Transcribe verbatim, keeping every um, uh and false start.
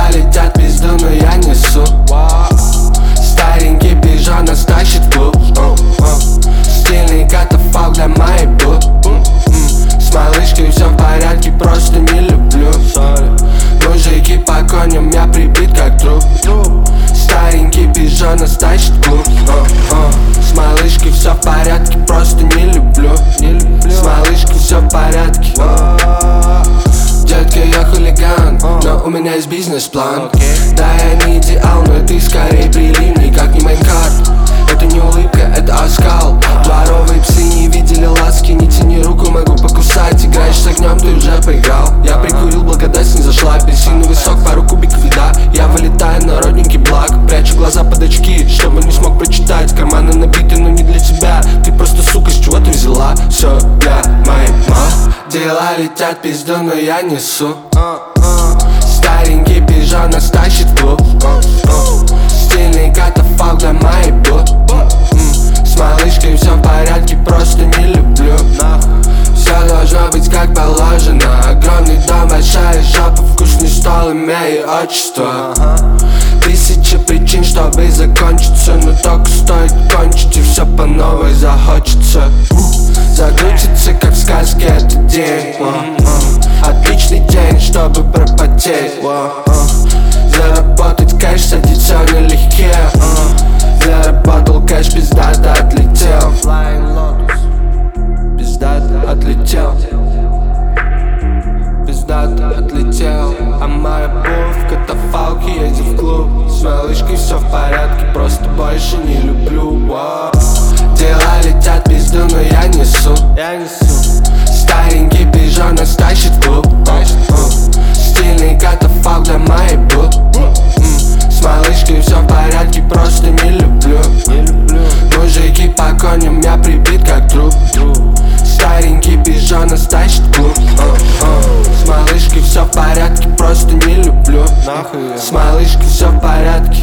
Дела летят в пизду, но я несу. Старенький пижон нас тащит в клуб. Стильный катафалк для моей бу. С малышкой все в порядке, просто не люблю. Мужики по коням, я прибит как труп. Старенький пижон нас тащит в клуб. С малышкой все в порядке, просто не люблю. С малышкой все в порядке. Детка, я хулиган, но у меня есть бизнес-план. Да, я не идеал, но ты скорее прилив, никак не Майнкрафт. Это не улыбка, это оскал. Дворовые псы не видели ласки, не тяни руку, могу покусать. Играешь с огнем, ты уже проиграл. Я прикурил, благодать не зашла. Апельсиновый сок, пару кубиков льда. Я вылетаю на родненький благ. Прячу глаза под очки, чтобы не смог прочитать. Карманы набиты, но не для тебя. Ты просто, сука, с чего ты взяла? Все для моей мамы. Дела летят в пизду, но я несу. Старенький пижон нас тащит в клуб. Стильный катафалк для моей бу. С малышкой все в порядке, просто не люблю. Все должно быть как положено. Огромный дом, большая жопа, вкусный стол, имею отчество. Тысячи причин, чтобы закончиться, но только стоит кончить, и все по новой захочется. Загрузится, как в сказке, этот день. Отличный день, чтобы пропотеть. Заработать кэш, садиться налегке. Заработал кэш, пиздато отлетел. Пиздато отлетел. Пиздато отлетел. А моя бу в катафалке едет в клуб. С малышкой все в порядке, просто больше не люблю. Дела летят в пизду, но я несу. Старенький пижон нас тащит в клуб. Стильный катафалк для моей бу. С малышкой все в порядке, просто не люблю. Мужики по коням, я прибит как труп. Старенький пижон нас тащит в клуб. С малышкой все в порядке, просто не люблю. С малышкой все в порядке.